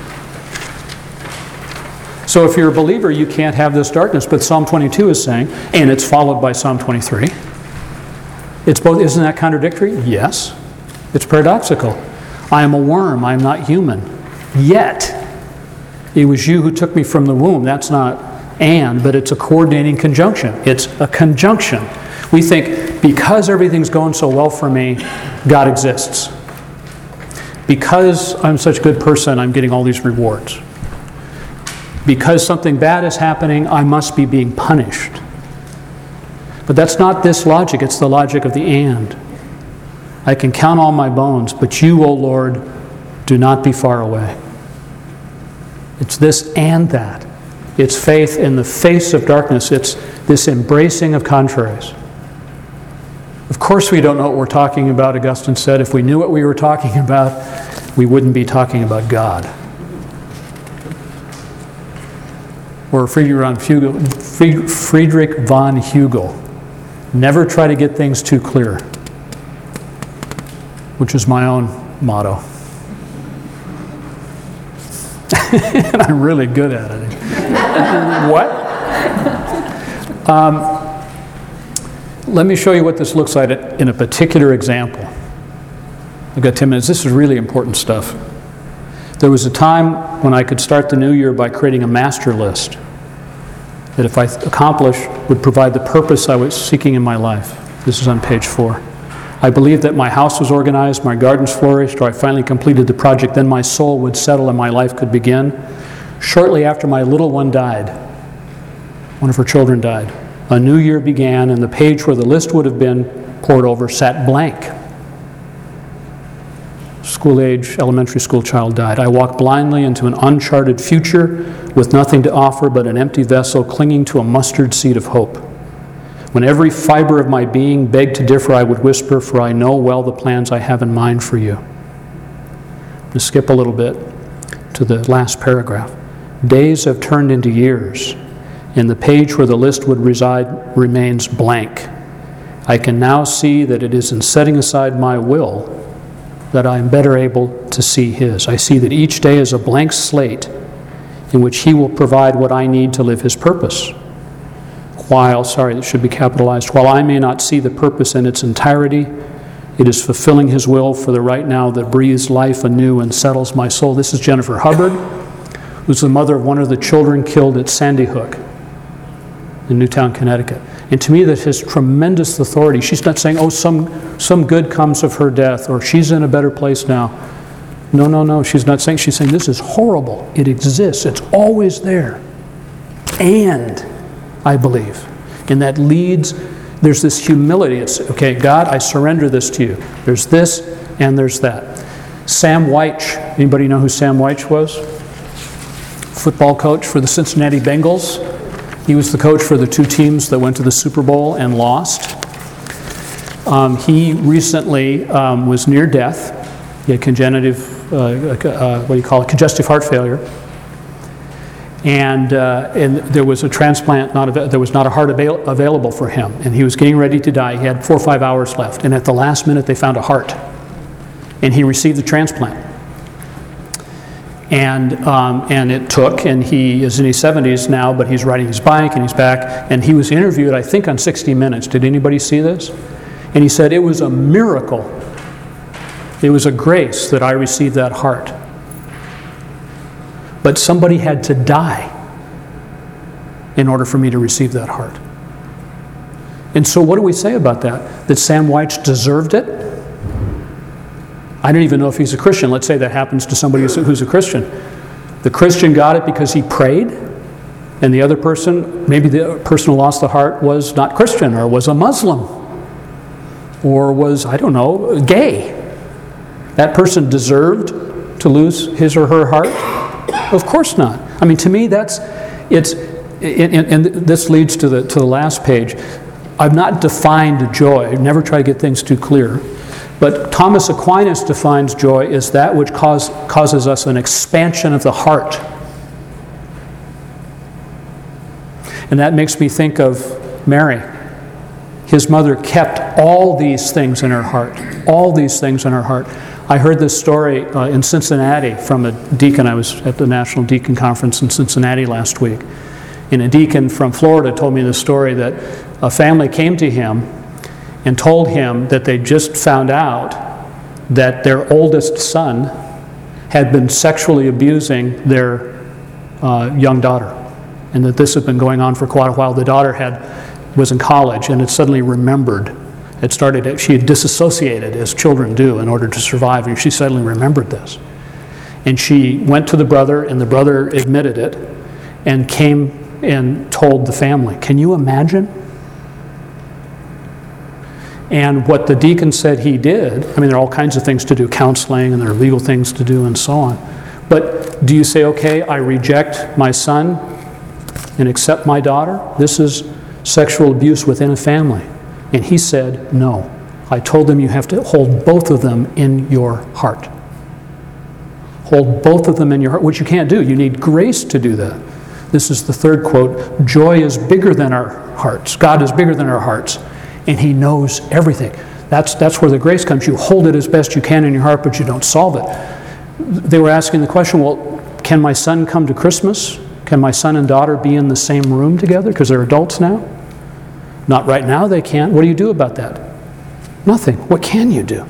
So if you're a believer, you can't have this darkness. But Psalm 22 is saying, and it's followed by Psalm 23. It's both. Isn't that contradictory? Yes. It's paradoxical. I am a worm. I am not human. Yet, it was you who took me from the womb. That's not and, but it's a coordinating conjunction. It's a conjunction. We think, because everything's going so well for me, God exists. Because I'm such a good person, I'm getting all these rewards. Because something bad is happening, I must be being punished. But that's not this logic. It's the logic of the and. I can count all my bones, but you, O Lord, do not be far away. It's this and that. It's faith in the face of darkness. It's this embracing of contraries. Of course we don't know what we're talking about, Augustine said. If we knew what we were talking about, we wouldn't be talking about God. or Friedrich von Hugel. Never try to get things too clear, which is my own motto. And I'm really good at it. What? Let me show you what this looks like in a particular example. I've got 10 minutes. This is really important stuff. There was a time when I could start the new year by creating a master list that, if I accomplished, would provide the purpose I was seeking in my life. This is on page 4. I believed that my house was organized, my gardens flourished, or I finally completed the project, then my soul would settle and my life could begin. Shortly after my little one died, one of her children died, a new year began, and the page where the list would have been poured over sat blank. School-age, elementary school child died. I walked blindly into an uncharted future with nothing to offer but an empty vessel clinging to a mustard seed of hope. When every fiber of my being begged to differ, I would whisper, for I know well the plans I have in mind for you. I'm going to skip a little bit to the last paragraph. Days have turned into years, and the page where the list would reside remains blank. I can now see that it is in setting aside my will that I am better able to see His. I see that each day is a blank slate in which He will provide what I need to live His purpose. That should be capitalized. While I may not see the purpose in its entirety, it is fulfilling His will for the right now that breathes life anew and settles my soul. This is Jennifer Hubbard, who's the mother of one of the children killed at Sandy Hook in Newtown, Connecticut. And to me, that has tremendous authority. She's not saying, oh, some good comes of her death, or she's in a better place now. No, she's not saying. She's saying, this is horrible. It exists. It's always there. And I believe. And that leads, there's this humility. It's, okay, God, I surrender this to you. There's this and there's that. Sam Weich, anybody know who Sam Weich was? Football coach for the Cincinnati Bengals. He was the coach for the 2 teams that went to the Super Bowl and lost. He recently was near death. He had congestive heart failure. And there was a transplant, there was not a heart available for him. And he was getting ready to die. He had 4 or 5 hours left. And at the last minute, they found a heart. And he received the transplant. And it took, and he is in his 70s now, but he's riding his bike and he's back. And he was interviewed, I think, on 60 Minutes. Did anybody see this? And he said, it was a miracle. It was a grace that I received that heart. But somebody had to die in order for me to receive that heart. And so what do we say about that? That Sam Weich deserved it? I don't even know if he's a Christian. Let's say that happens to somebody who's a Christian. The Christian got it because he prayed, and the other person, maybe the person who lost the heart was not Christian, or was a Muslim, or was, I don't know, gay. That person deserved to lose his or her heart? Of course not. I mean, to me, and this leads to the last page. I've not defined joy. I've never tried to get things too clear. But Thomas Aquinas defines joy as that which causes us an expansion of the heart. And that makes me think of Mary. His mother kept all these things in her heart. All these things in her heart. I heard this story in Cincinnati from a deacon. I was at the National Deacon Conference in Cincinnati last week. And a deacon from Florida told me the story that a family came to him and told him that they just found out that their oldest son had been sexually abusing their young daughter, and that this had been going on for quite a while. The daughter was in college and had suddenly remembered. She had disassociated, as children do, in order to survive, and she suddenly remembered this. And she went to the brother, and the brother admitted it, and came and told the family. Can you imagine? And what the deacon said he did, I mean, there are all kinds of things to do, counseling, and there are legal things to do, and so on. But do you say, okay, I reject my son and accept my daughter? This is sexual abuse within a family. And he said, no. I told them you have to hold both of them in your heart. Hold both of them in your heart, which you can't do. You need grace to do that. This is the third quote. Joy is bigger than our hearts. God is bigger than our hearts, and He knows everything. That's where the grace comes. You hold it as best you can in your heart, but you don't solve it. They were asking the question, well, can my son come to Christmas? Can my son and daughter be in the same room together? Because they're adults now. Not right now, they can't. What do you do about that? Nothing. What can you do?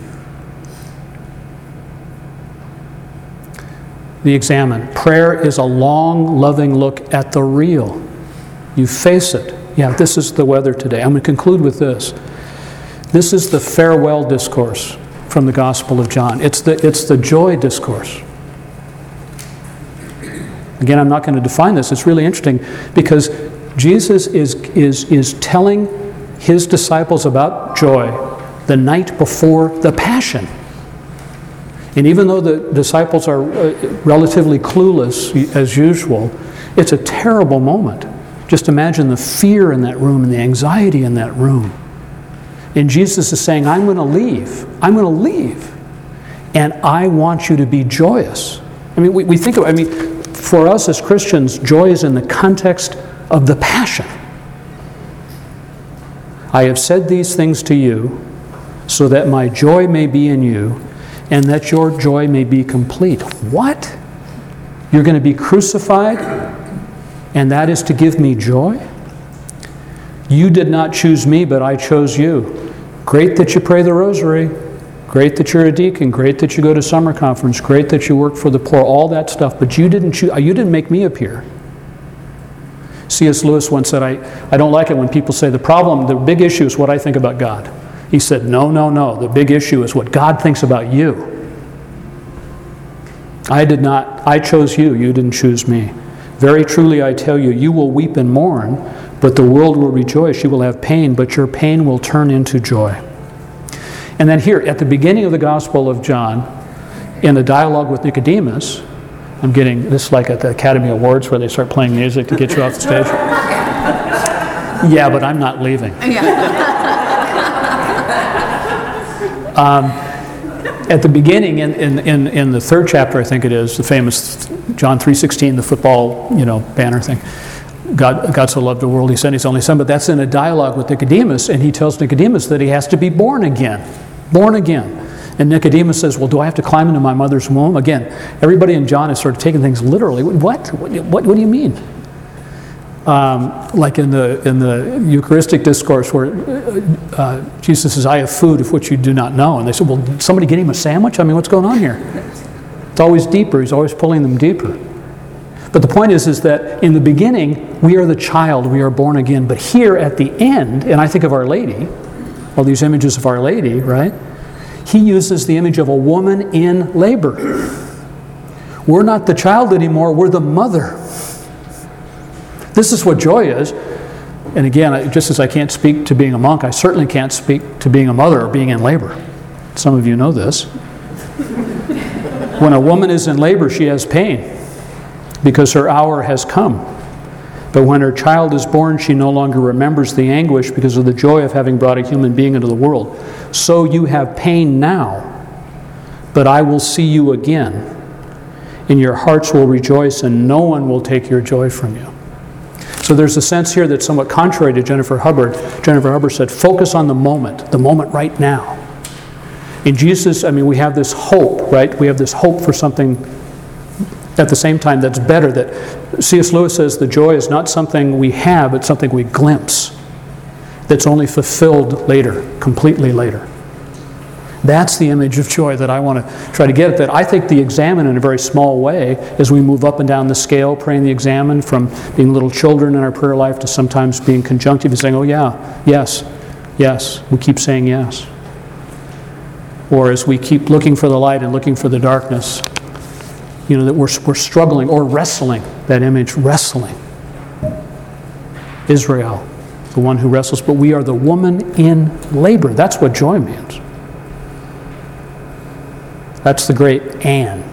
The examine. Prayer is a long, loving look at the real. You face it. Yeah, this is the weather today. I'm going to conclude with this. This is the farewell discourse from the Gospel of John. It's the joy discourse. Again, I'm not going to define this. It's really interesting because Jesus is telling His disciples about joy the night before the Passion. And even though the disciples are relatively clueless as usual, it's a terrible moment. Just imagine the fear in that room and the anxiety in that room. And Jesus is saying, I'm going to leave. I'm going to leave. And I want you to be joyous. I mean, we think of, for us as Christians, joy is in the context of the Passion. I have said these things to you so that my joy may be in you and that your joy may be complete. What? You're going to be crucified and that is to give me joy? You did not choose me, but I chose you. Great that you pray the rosary. Great that you're a deacon. Great that you go to summer conference. Great that you work for the poor. All that stuff. But you didn't make me appear. C.S. Lewis once said, I don't like it when people say the big issue is what I think about God. He said, no. The big issue is what God thinks about you. I chose you. You didn't choose me. Very truly I tell you, you will weep and mourn, but the world will rejoice. You will have pain, but your pain will turn into joy. And then here, at the beginning of the Gospel of John, in the dialogue with Nicodemus, I'm getting this like at the Academy Awards where they start playing music to get you off the stage. Yeah, but I'm not leaving. At the beginning, in the third chapter, I think it is, the famous John 3:16, the football banner thing. God so loved the world, He sent His only Son. But that's in a dialogue with Nicodemus, and He tells Nicodemus that he has to be born again. Born again. And Nicodemus says, well, do I have to climb into my mother's womb? Again, everybody in John is sort of taking things literally. What do you mean? Like in the Eucharistic discourse where Jesus says, I have food of which you do not know. And they said, well, did somebody get Him a sandwich? I mean, what's going on here? It's always deeper. He's always pulling them deeper. But the point is that in the beginning, we are the child, we are born again. But here at the end, and I think of Our Lady, all these images of Our Lady, right? He uses the image of a woman in labor. We're not the child anymore, we're the mother. This is what joy is. And again, just as I can't speak to being a monk, I certainly can't speak to being a mother or being in labor. Some of you know this. When a woman is in labor, she has pain because her hour has come. But when her child is born, she no longer remembers the anguish because of the joy of having brought a human being into the world. So you have pain now, but I will see you again, and your hearts will rejoice, and no one will take your joy from you. So there's a sense here that's somewhat contrary to Jennifer Hubbard. Jennifer Hubbard said, focus on the moment right now. In Jesus, we have this hope, right? We have this hope for something at the same time that's better. That C.S. Lewis says the joy is not something we have, it's something we glimpse. That's only fulfilled later, completely later. That's the image of joy that I want to try to get at. That I think the examine in a very small way, as we move up and down the scale, praying the examine from being little children in our prayer life to sometimes being conjunctive and saying, oh yeah, yes, we keep saying yes. Or as we keep looking for the light and looking for the darkness, that we're struggling or wrestling, that image, wrestling. Israel, the one who wrestles, but we are the woman in labor. That's what joy means. That's the great and.